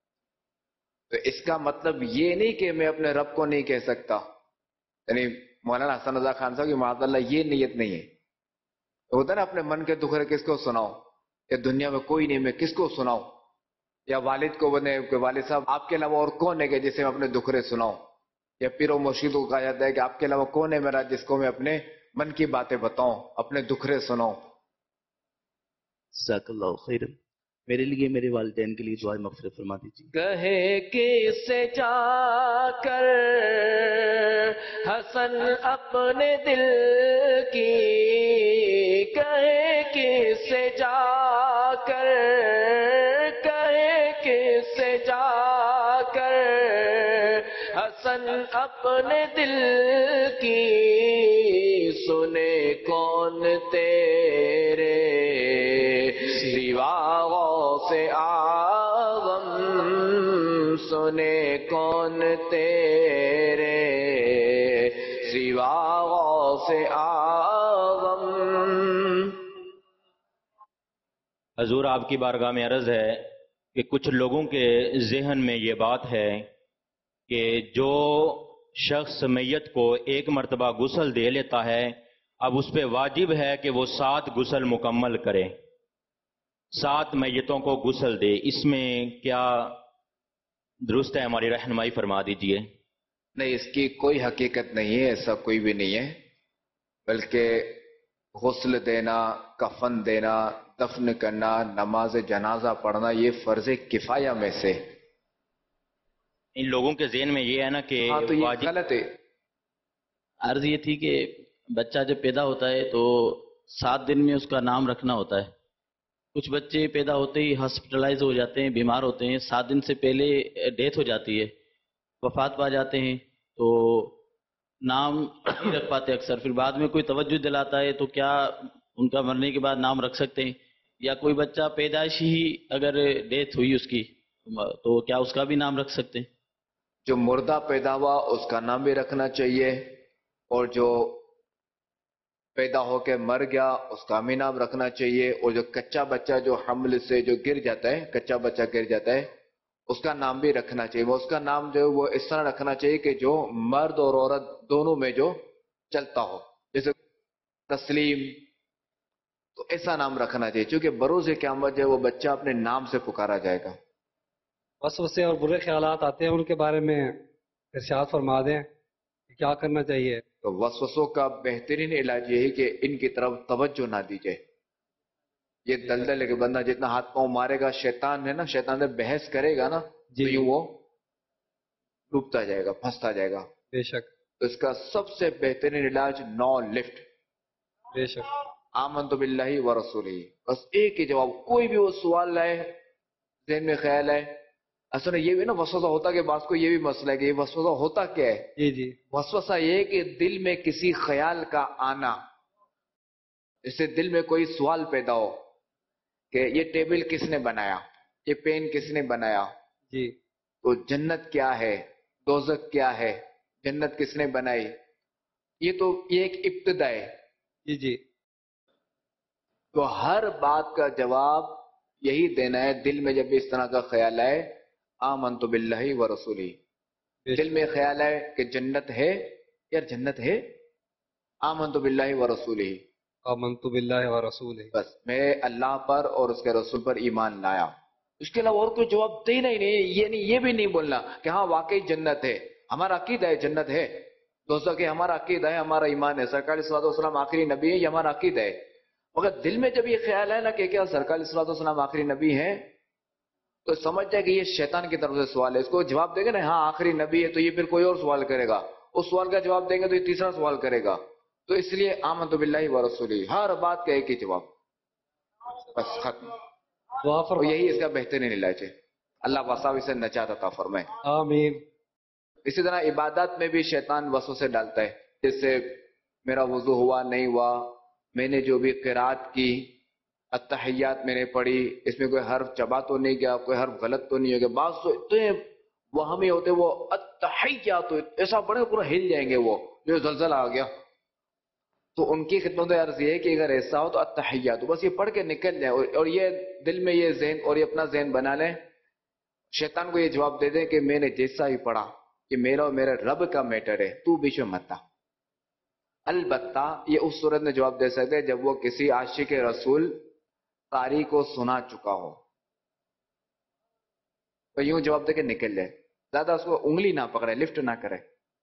تو اس کا مطلب یہ نہیں کہ میں اپنے رب کو نہیں کہہ سکتا. یعنی مولانا حسن رضا خان صاحب کی معاذ اللہ یہ نیت نہیں ہے. ہوتا ہے نا اپنے من کے دکھ کس کو سناؤں، یا دنیا میں کوئی نہیں میں کس کو سناؤں، یا والد کو بنے کہ والد صاحب آپ کے علاوہ اور کون ہے کہ جسے میں اپنے دکھرے سناؤں، یا پیر و مرشد کو کہا جاتا ہے کہ آپ کے علاوہ کون ہے میرا جس کو میں اپنے من کی باتیں بتاؤں، اپنے دکھرے سناؤں. جزاک اللہ خیر. میرے لیے میرے والدین کے لیے دعائیں مغفرت فرما دیجیے. کہے کس سے جا کر حسن اپنے دل کی، کہے کس سے جا کر، کہے کس سے جا کر حسن اپنے دل کی، سنے کون تیرے سوا غوث اعظم، سنے کون تیرے سوا غوث اعظم. حضور آپ کی بارگاہ میں عرض ہے کہ کچھ لوگوں کے ذہن میں یہ بات ہے کہ جو شخص میت کو ایک مرتبہ غسل دے لیتا ہے اب اس پہ واجب ہے کہ وہ سات غسل مکمل کرے، سات میتوں کو غسل دے. اس میں کیا درست ہے؟ ہماری رہنمائی فرما دیجئے. نہیں، اس کی کوئی حقیقت نہیں ہے، ایسا کوئی بھی نہیں ہے. بلکہ غسل دینا، کفن دینا، دفن کرنا، نماز جنازہ پڑھنا یہ فرض کفایہ میں سے. ان لوگوں کے ذہن میں یہ ہے نا کہ ہاں تو یہ غلط ہے. عرض یہ تھی کہ بچہ جب پیدا ہوتا ہے تو سات دن میں اس کا نام رکھنا ہوتا ہے. کچھ بچے پیدا ہوتے ہی ہاسپٹلائز ہو جاتے ہیں، بیمار ہوتے ہیں، سات دن سے پہلے ڈیتھ ہو جاتی ہے، وفات پا جاتے ہیں، تو نام نہیں رکھ پاتے اکثر. پھر بعد میں کوئی توجہ دلاتا ہے تو کیا ان کا مرنے کے بعد نام رکھ سکتے ہیں؟ یا کوئی بچہ پیدائش ہی اگر ڈیتھ ہوئی اس کی تو کیا اس کا بھی نام رکھ سکتے ہیں؟ جو مردہ پیدا ہوا اس کا نام بھی رکھنا چاہیے، اور جو پیدا ہو کے مر گیا اس کا بھی نام رکھنا چاہیے، اور جو کچا بچہ جو حمل سے جو گر جاتا ہے، کچا بچہ گر جاتا ہے، اس کا نام بھی رکھنا چاہیے. وہ اس کا نام جو وہ اس طرح رکھنا چاہیے کہ جو مرد اور عورت دونوں میں جو چلتا ہو، جیسے تسلیم، تو ایسا نام رکھنا چاہیے چونکہ بروز قیامت جو ہے وہ بچہ اپنے نام سے پکارا جائے گا. وسوسے اور برے خیالات آتے ہیں ان کے بارے میں ارشاد فرما دیں کہ کیا کرنا چاہیے. تو وسوسوں کا بہترین علاج یہ ہے کہ ان کی طرف توجہ نہ دی جائے. یہ دلدل ہے کہ بندہ جتنا ہاتھ پاؤں مارے گا شیطان ہے نا, شیطان سے بحث کرے گا نا تو یوں وہ ڈوبتا جائے گا, پھنستا جائے گا. بے شک. تو اس کا سب سے بہترین علاج نو لفٹ. بے شک. آمنت باللہ و رسولہ, بس ایک ہی جواب. کوئی بھی وہ سوال لائے ذہن میں خیال ہے, اصل یہ بھی نا وسوسہ ہوتا کہ بعض کو یہ بھی مسئلہ ہے کہ یہ وسوسہ ہوتا کیا ہے. جی جی. وسوسہ یہ کہ دل میں کسی خیال کا آنا, اس سے دل میں کوئی سوال پیدا ہو کہ یہ ٹیبل کس نے بنایا, یہ پین کس نے بنایا, جی تو جنت کیا ہے, دوزخ کیا ہے, جنت کس نے بنائی. یہ تو یہ ایک ابتدا ہے. جی جی. تو ہر بات کا جواب یہی دینا ہے دل میں جب اس طرح کا خیال آئے آمنت باللہ و رسولہ. دل میں خیال آئے کہ جنت ہے, یار جنت ہے, آمنت باللہ و رسولہ, آمنت باللہ و رسولہ, بس میں اللہ پر اور اس کے رسول پر ایمان لایا. اس کے علاوہ اور کوئی جواب دینا ہی نہیں. یہ نہیں, یہ بھی نہیں بولنا کہ ہاں واقعی جنت ہے, ہمارا عقیدہ ہے جنت ہے. دوستوں کہ ہمارا عقیدہ ہے, ہمارا ایمان ہے, سرکار صلی اللہ علیہ وسلم آخری نبی ہے, یہ ہمارا عقیدہ ہے. مگر دل میں جب یہ خیال ہے نا کہ کیا سرکار صلی اللہ علیہ وسلم آخری نبی ہے, تو سمجھ جائے کہ یہ شیطان کی طرف سے سوال ہے. اس کو جواب دے گا نا ہاں آخری نبی ہے, تو یہ پھر کوئی اور سوال کرے گا. اس سوال کا جواب دیں گے تو یہ تیسرا سوال کرے گا. تو اس لیے آمنت باللہ و رسولہ, ہر بات کا ایک ہی جواب, بس ختم. اور یہی اس کا بہترین علاج ہے. اللہ واساوی سے نجات عطا فرمائے. آمین. اسی طرح عبادات میں بھی شیطان وسوسے ڈالتا ہے. جیسے میرا وضو ہوا نہیں ہوا, میں نے جو بھی قرات کی, التحیات میں نے پڑھی, اس میں کوئی حرف چبا تو نہیں گیا, کوئی حرف غلط تو نہیں ہو گیا. بعض تو اتنے وہمی ہوتے وہ التحیات ایسا پڑھے پورا ہل جائیں گے, وہ جو زلزلہ آ گیا. تو ان کی خدمت عرض یہ ہے کہ اگر ایسا ہو تو التحیات بس یہ پڑھ کے نکل جائے, اور یہ دل میں یہ ذہن اور یہ اپنا ذہن بنا لیں, شیطان کو یہ جواب دے دیں کہ میں نے جیسا ہی پڑھا کہ میرا اور میرے رب کا میٹر ہے, تو بیچ میں مت آ. البتہ یہ اس صورت میں جواب دے سکتے جب وہ کسی عاشق رسول قاری کو سنا چکا ہو, تو یوں جواب دے کے نکل جائے. زیادہ اس کو انگلی نہ پکڑے, لفٹ نہ کرے.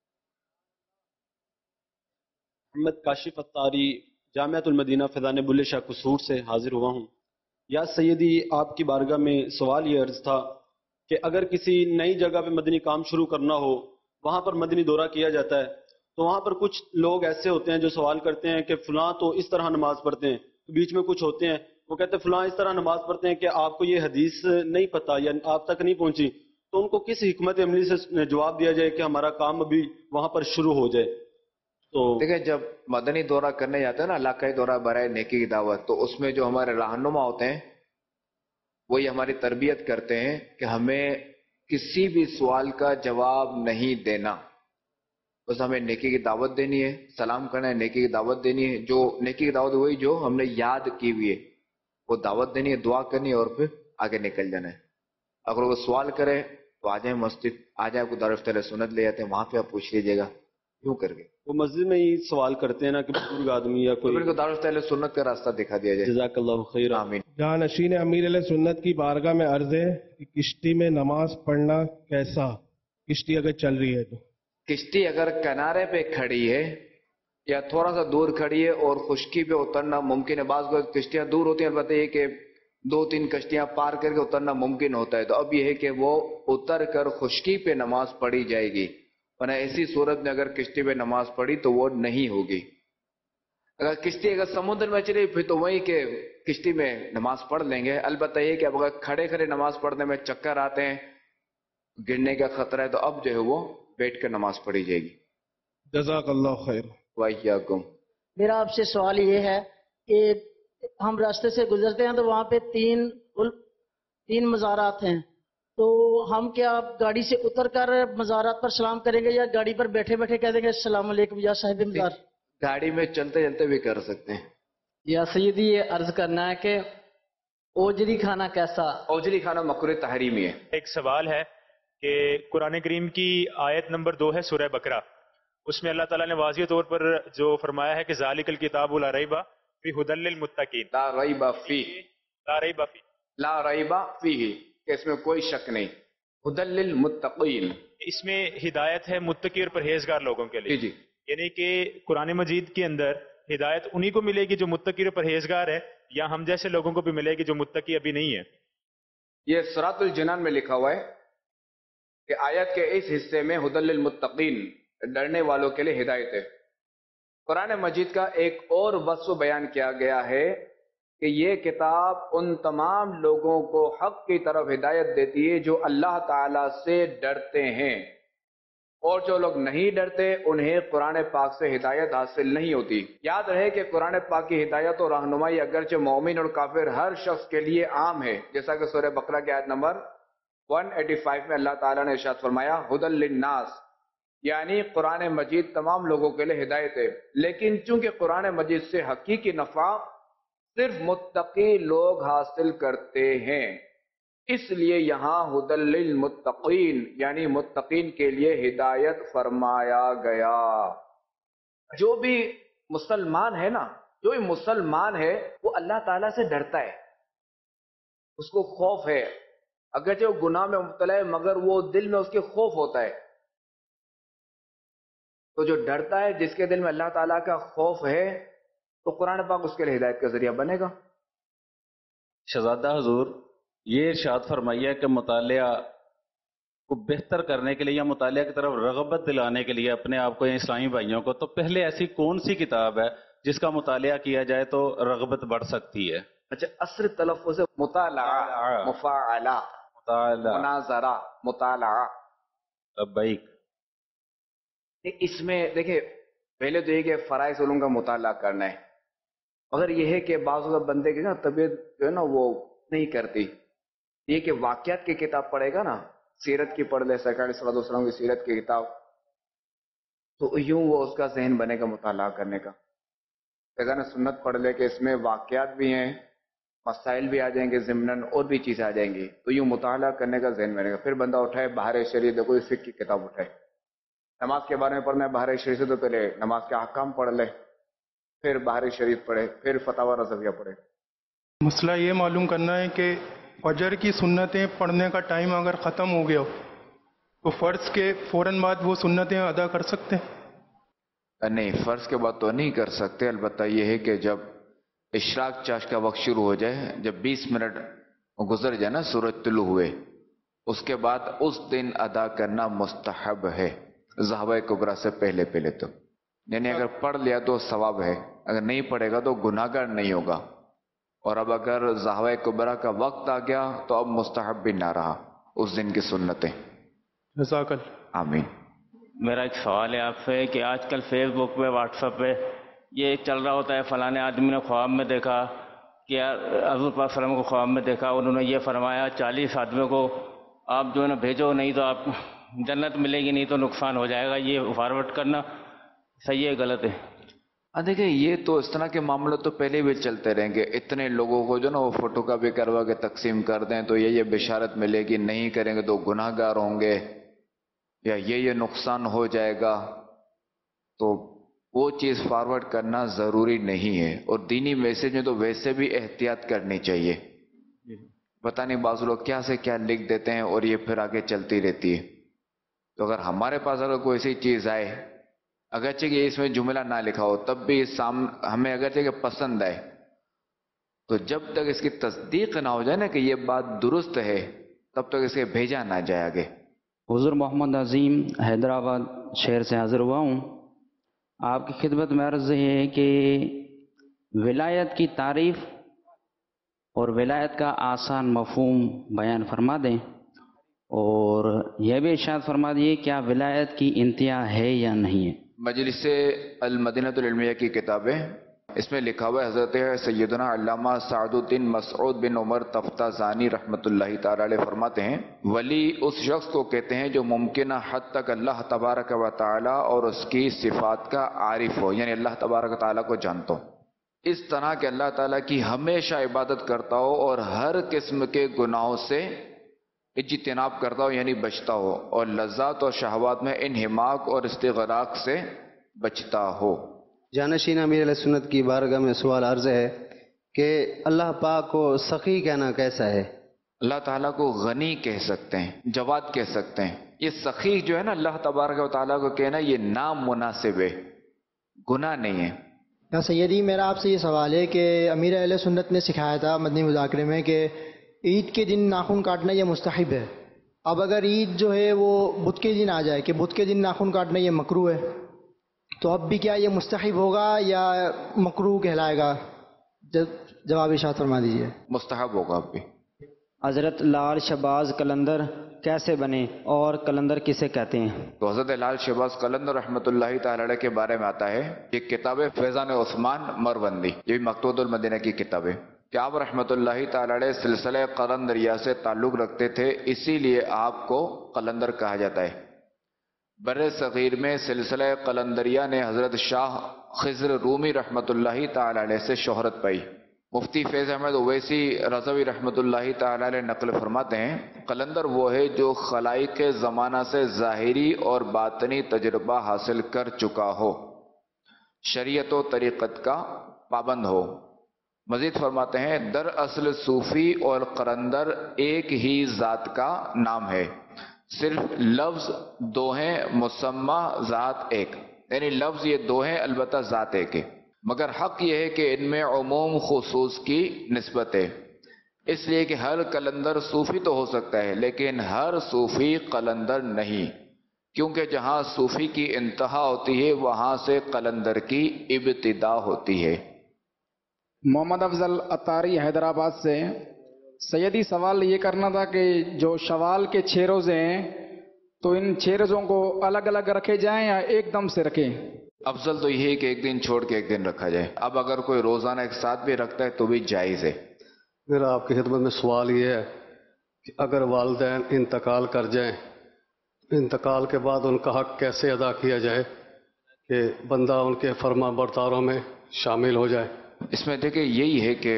محمد کاشف اتاری, جامعۃ المدینہ فیضان بلے شاہ قصور سے حاضر ہوا ہوں. یا سیدی, آپ کی بارگاہ میں سوال یہ عرض تھا کہ اگر کسی نئی جگہ پہ مدنی کام شروع کرنا ہو, وہاں پر مدنی دورہ کیا جاتا ہے, تو وہاں پر کچھ لوگ ایسے ہوتے ہیں جو سوال کرتے ہیں کہ فلاں تو اس طرح نماز پڑھتے ہیں, بیچ میں کچھ ہوتے ہیں وہ کہتے ہیں فلاں اس طرح نماز پڑھتے ہیں کہ آپ کو یہ حدیث نہیں پتہ یا آپ تک نہیں پہنچی. تو ان کو کس حکمت عملی سے جواب دیا جائے کہ ہمارا کام ابھی وہاں پر شروع ہو جائے؟ تو دیکھیں, جب مدنی دورہ کرنے جاتے ہیں نا, علاقائی دورہ برائے نیکی کی دعوت, تو اس میں جو ہمارے رہنما ہوتے ہیں وہی ہماری تربیت کرتے ہیں کہ ہمیں کسی بھی سوال کا جواب نہیں دینا, بس ہمیں نیکی کی دعوت دینی ہے, سلام کرنا ہے, نیکی کی دعوت دینی ہے. جو نیکی کی دعوت وہی جو ہم نے یاد کی ہوئی ہے وہ دعوت دینی ہے, دعا کرنی ہے, اور پھر آگے نکل جانا ہے. اگر وہ سوال کرے تو آ جائیں مسجد, آ جائیں کو دارالفت سنت لے جاتے ہیں, وہاں پہ آپ پوچھ لیجیے گا کیوں کر کے. وہ مسجد میں ہی سوال کرتے ہیں نا کہ بزرگ آدمی یا کوئی, کو دارالفت سنت کا راستہ دکھا دیا جائے. جزاک اللہ خیر. آمین. جہاں نشین امیر علیہ سنت کی بارگاہ میں عرض ہے کہ کشتی میں نماز پڑھنا کیسا, کشتی اگر چل رہی ہے تو؟ کشتی اگر کنارے پہ کھڑی ہے یا تھوڑا سا دور کھڑی ہے اور خشکی پہ اترنا ممکن ہے, بعض کشتیاں دور ہوتی ہیں, البتہ یہ کہ دو تین کشتیاں پار کر کے اترنا ممکن ہوتا ہے, تو اب یہ ہے کہ وہ اتر کر خشکی پہ نماز پڑھی جائے گی, ورنہ ایسی صورت میں اگر کشتی پہ نماز پڑھی تو وہ نہیں ہوگی. اگر کشتی اگر سمندر میں چلی پھر تو وہی کہ کشتی میں نماز پڑھ لیں گے. البتہ یہ کہ اب اگر کھڑے کھڑے نماز پڑھنے میں چکر آتے ہیں, گرنے کا خطرہ ہے, تو اب جو ہے وہ بیٹھ کر نماز پڑھی جائے گی. جزاک اللہ خیر. وَإِيَّاكُمْ. میرا آپ سے سوال یہ ہے کہ ہم راستے سے گزرتے ہیں تو وہاں پہ تین تین مزارات ہیں, تو ہم کیا گاڑی سے اتر کر مزارات پر سلام کریں گے یا گاڑی پر بیٹھے بیٹھے کہہ دیں گے السلام علیکم یا صاحب مزار؟ گاڑی میں چلتے چلتے بھی کر سکتے ہیں. یا سیدی, یہ عرض کرنا ہے کہ اوجری کھانا کیسا؟ اوجری کھانا مکروہ تحریمی ہے. ایک سوال ہے کہ قرآن کریم کی آیت نمبر دو ہے سورہ بقرہ, اس میں اللہ تعالیٰ نے واضح طور پر جو فرمایا ہے کہ ذالک الکتاب لا ریب فی ھدی للمتقین، لا ریب فی، لا ریب فی، لا ریب فی، کہ اس میں کوئی شک نہیں، ھدی للمتقین، اس میں ہدایت ہے متقی اور پرہیزگار لوگوں کے لیے. جی جی، یعنی کہ قرآن مجید کے اندر ہدایت انہی کو ملے گی جو متقی اور پرہیزگار ہے، یا ہم جیسے لوگوں کو بھی ملے گی جو متقی ابھی نہیں ہے؟ یہ سورۃ الجنان میں لکھا ہوا ہے کہ آیت کے اس حصے میں ھدی للمتقین، ڈرنے والوں کے لیے ہدایت ہے. قرآن مجید کا ایک اور وصف بیان کیا گیا ہے کہ یہ کتاب ان تمام لوگوں کو حق کی طرف ہدایت دیتی ہے جو اللہ تعالی سے ڈرتے ہیں، اور جو لوگ نہیں ڈرتے انہیں قرآن پاک سے ہدایت حاصل نہیں ہوتی. یاد رہے کہ قرآن پاک کی ہدایت اور رہنمائی اگرچہ مومن اور کافر ہر شخص کے لیے عام ہے، جیسا کہ سورہ بقرہ کی آیت نمبر ایک سو پچاسی میں اللہ تعالیٰ نے ارشاد فرمایا ھدی للناس، یعنی قرآن مجید تمام لوگوں کے لیے ہدایت ہے. لیکن چونکہ قرآن مجید سے حقیقی نفع صرف متقی لوگ حاصل کرتے ہیں، اس لیے یہاں ھدی للمتقین یعنی متقین کے لیے ہدایت فرمایا گیا. جو بھی مسلمان ہے نا، جو بھی مسلمان ہے وہ اللہ تعالیٰ سے ڈرتا ہے، اس کو خوف ہے، اگرچہ وہ گناہ میں مبتلا ہے مگر وہ دل میں اس کے خوف ہوتا ہے. تو جو ڈرتا ہے، جس کے دل میں اللہ تعالیٰ کا خوف ہے، تو قرآن پاک اس کے لیے ہدایت کا ذریعہ بنے گا. شہزادہ حضور، یہ ارشاد فرمائیے کہ مطالعہ کو بہتر کرنے کے لیے یا مطالعہ کی طرف رغبت دلانے کے لیے اپنے آپ کو یا اسلامی بھائیوں کو، تو پہلے ایسی کون سی کتاب ہے جس کا مطالعہ کیا جائے تو رغبت بڑھ سکتی ہے؟ اچھا، اصل تلفظ ہے مطالعہ، مفاعلہ، مطالعہ، مناظرہ، مطالعہ. لبیک. اس میں دیکھیں، پہلے تو یہ کہ فرائض علوم کا مطالعہ کرنا ہے، مگر یہ ہے کہ بعض اوقات بندے کی نا طبیعت جو ہے نا وہ نہیں کرتی، یہ کہ واقعات کی کتاب پڑھے گا نا، سیرت کی پڑھ لے، سرکار صلی اللہ علیہ وسلم کی سیرت کی کتاب، تو یوں وہ اس کا ذہن بنے گا مطالعہ کرنے کا. فیضان سنت پڑھ لے کہ اس میں واقعات بھی ہیں، مسائل بھی آ جائیں گے ضمناً، اور بھی چیزیں آ جائیں گی، تو یوں مطالعہ کرنے کا ذہن بنے گا. پھر بندہ اٹھائے بہار شریعت، کوئی فقہ کی کتاب اٹھائے، نماز کے بارے میں پڑھنا ہے بہار شریف سے، تو پہلے نماز کے احکام پڑھ لے، پھر بہار شریف پڑھے، پھر فتاوی رضویہ پڑھے. مسئلہ یہ معلوم کرنا ہے کہ فجر کی سنتیں پڑھنے کا ٹائم اگر ختم ہو گیا ہو تو فرض کے فوراً بعد وہ سنتیں ادا کر سکتے ہیں؟ نہیں، فرض کے بعد تو نہیں کر سکتے، البتہ یہ ہے کہ جب اشراق چاش کا وقت شروع ہو جائے، جب بیس منٹ گزر جائے نا سورج طلوع ہوئے، اس کے بعد اس دن ادا کرنا مستحب ہے، ذہبہ کبریٰ سے پہلے پہلے تو. یعنی اگر پڑھ لیا تو ثواب ہے، اگر نہیں پڑھے گا تو گناہگار نہیں ہوگا. اور اب اگر ذہبہ کبریٰ کا وقت آ گیا تو اب مستحب بھی نہ رہا اس دن کی سنتیں. جزاک اللہ. آمین. میرا ایک سوال ہے آپ سے کہ آج کل فیس بک پہ، واٹس ایپ پہ یہ چل رہا ہوتا ہے، فلاں آدمی نے خواب میں دیکھا کہ حضور پاک صلی اللہ علیہ وسلم کو خواب میں دیکھا، انہوں نے یہ فرمایا چالیس آدمیوں کو آپ جو ہے نا بھیجو، نہیں تو آپ جنت ملے گی، نہیں تو نقصان ہو جائے گا. یہ فارورڈ کرنا صحیح ہے غلط ہے؟ دیکھیں، یہ تو اس طرح کے معاملے تو پہلے بھی چلتے رہیں گے. اتنے لوگوں کو جو نا وہ فوٹو کاپی کروا کے تقسیم کر دیں تو یہ یہ بشارت ملے گی، نہیں کریں گے تو گناہ گار ہوں گے، یا یہ یہ نقصان ہو جائے گا. تو وہ چیز فارورڈ کرنا ضروری نہیں ہے. اور دینی میسج میں تو ویسے بھی احتیاط کرنی چاہیے. پتہ نہیں بعض لوگ کیا سے کیا لکھ دیتے ہیں اور یہ پھر آگے چلتی رہتی ہے. تو اگر ہمارے پاس اگر کوئی ایسی چیز آئے، اگرچہ کہ اس میں جملہ نہ لکھا ہو، تب بھی سام ہمیں اگرچہ کہ پسند آئے، تو جب تک اس کی تصدیق نہ ہو جائے نا کہ یہ بات درست ہے، تب تک اسے بھیجا نہ جائے آگے. حضور محمد عظیم حیدرآباد شہر سے حاضر ہوا ہوں. آپ کی خدمت میں عرض ہے کہ ولایت کی تعریف اور ولایت کا آسان مفہوم بیان فرما دیں، اور یہ بھی ارشاد فرما دیے کیا ولایت کی انتہا ہے یا نہیں ہے. مجلس المدینہ العلمیہ کی کتابیں، اس میں لکھا ہوا ہے حضرت سیدنا علامہ سعد الدین مسعود بن عمر تفتازانی رحمۃ اللہ تعالی علیہ فرماتے ہیں، ولی اس شخص کو کہتے ہیں جو ممکنہ حد تک اللہ تبارک و تعالی اور اس کی صفات کا عارف ہو، یعنی اللہ تبارک و تعالی کو جانتا ہو، اس طرح کہ اللہ تعالیٰ کی ہمیشہ عبادت کرتا ہو اور ہر قسم کے گناہوں سے اجتناب کرتا ہو، یعنی بچتا ہو، اور لذات اور شہوات میں انہماک اور استغراق سے بچتا ہو. جانشین امیر علیہ سنت کی بارگاہ میں سوال عرض ہے کہ اللہ پاک کو سخی کہنا کیسا ہے؟ اللہ تعالیٰ کو غنی کہہ سکتے ہیں، جواد کہہ سکتے ہیں. یہ سخی جو ہے نا اللہ تبارک و تعالیٰ کو کہنا، یہ نام مناسب ہے، گناہ نہیں ہے. یا سیدی میرا آپ سے یہ سوال ہے کہ امیر اہل سنت نے سکھایا تھا مدنی مذاکرے میں کہ عید کے دن ناخن کاٹنا یہ مستحب ہے. اب اگر عید جو ہے وہ بدھ کے دن آ جائے کہ بدھ کے دن ناخن کاٹنا یہ مکروہ ہے، تو اب بھی کیا یہ مستحب ہوگا یا مکروہ کہلائے گا؟ جواب ارشاد فرما دیجیے. مستحب ہوگا. اب بھی حضرت لال شہباز قلندر کیسے بنے اور قلندر کسے کہتے ہیں؟ تو حضرت لال شہباز قلندر رحمۃ اللہ تعالی علیہ کے بارے میں آتا ہے کہ کتاب فیضان عثمان مروندی، یہ بھی مکتوبۃ المدینہ کی کتاب ہے، کہ آپ رحمۃ اللہ تعالی علیہ سلسلہ قلندریہ سے تعلق رکھتے تھے، اسی لیے آپ کو قلندر کہا جاتا ہے. بر صغیر میں سلسلہ قلندریہ نے حضرت شاہ خضر رومی رحمۃ اللہ تعالی علیہ سے شہرت پائی. مفتی فیض احمد اویسی رضوی رحمۃ اللہ تعالی علیہ نقل فرماتے ہیں، قلندر وہ ہے جو خلائق کے زمانہ سے ظاہری اور باطنی تجربہ حاصل کر چکا ہو، شریعت و طریقت کا پابند ہو. مزید فرماتے ہیں دراصل صوفی اور قلندر ایک ہی ذات کا نام ہے، صرف لفظ دو ہیں، مسمى ذات ایک، یعنی لفظ یہ دو ہیں البتہ ذات ایک ہے. مگر حق یہ ہے کہ ان میں عموم خصوص کی نسبت ہے، اس لیے کہ ہر قلندر صوفی تو ہو سکتا ہے لیکن ہر صوفی قلندر نہیں، کیونکہ جہاں صوفی کی انتہا ہوتی ہے وہاں سے قلندر کی ابتدا ہوتی ہے. محمد افضل اتاری حیدرآباد سے. سیدی سوال یہ کرنا تھا کہ جو شوال کے چھ روزے ہیں تو ان چھ روزوں کو الگ الگ رکھے جائیں یا ایک دم سے رکھیں؟ افضل تو یہ ہے کہ ایک دن چھوڑ کے ایک دن رکھا جائے. اب اگر کوئی روزانہ ایک ساتھ بھی رکھتا ہے تو بھی جائز ہے. میرا آپ کی خدمت میں سوال یہ ہے کہ اگر والدین انتقال کر جائیں، انتقال کے بعد ان کا حق کیسے ادا کیا جائے کہ بندہ ان کے فرما برداروں میں شامل ہو جائے؟ اس میں دیکھیں یہی ہے کہ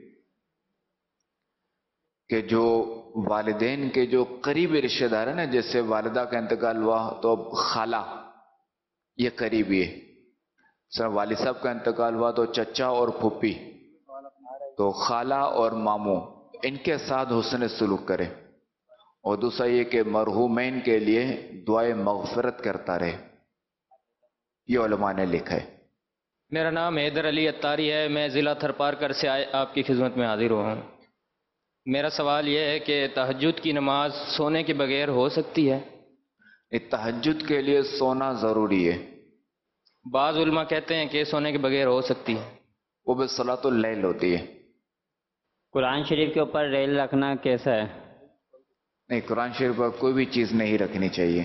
کہ جو والدین کے جو قریبی رشتہ دار ہیں نا، جیسے والدہ کا انتقال ہوا تو اب خالہ یہ قریبی ہے، سر والد صاحب کا انتقال ہوا تو چچا اور پھپھی، تو خالہ اور ماموں، ان کے ساتھ حسن سلوک کرے. اور دوسرا یہ کہ مرحومین کے لیے دعائے مغفرت کرتا رہے، یہ علماء نے لکھا ہے. میرا نام حیدر علی اتاری ہے، میں ضلع تھرپارکر سے آپ کی خدمت میں حاضر ہوا ہوں. میرا سوال یہ ہے کہ تہجد کی نماز سونے کے بغیر ہو سکتی ہے؟ تہجد کے لیے سونا ضروری ہے. بعض علماء کہتے ہیں کہ سونے کے بغیر ہو سکتی ہے. وہ بس صلاۃ اللیل ہوتی ہے. قرآن شریف کے اوپر ریل رکھنا کیسا ہے؟ نہیں، قرآن شریف پر کوئی بھی چیز نہیں رکھنی چاہیے.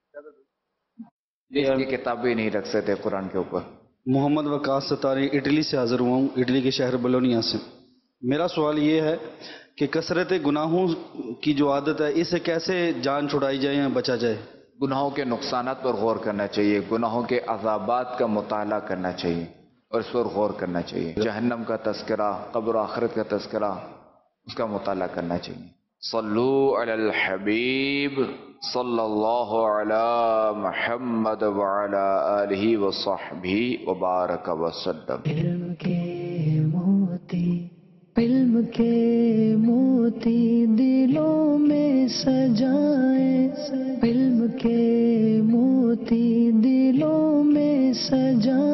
اس کی کتابیں نہیں رکھ سکتے قرآن کے اوپر. محمد وقاص ستاری اٹلی سے حاضر ہوا ہوں، اٹلی کے شہر بولونیا سے. میرا سوال یہ ہے کہ کثرت گناہوں کی جو عادت ہے اسے کیسے جان چھڑائی جائے یا بچا جائے؟ گناہوں کے نقصانات پر غور کرنا چاہیے، گناہوں کے عذابات کا مطالعہ کرنا چاہیے اور اس پر غور کرنا چاہیے. جہنم کا تذکرہ، قبر و آخرت کا تذکرہ، اس کا مطالعہ کرنا چاہیے. صلو علی الحبیب صلی اللہ علی محمد وعلی آلہ وصحبہ وبارک وسلم. علم کے موتی علم کے موتی دلوں میں سجائے، علم کے موتی دلوں میں سجائے.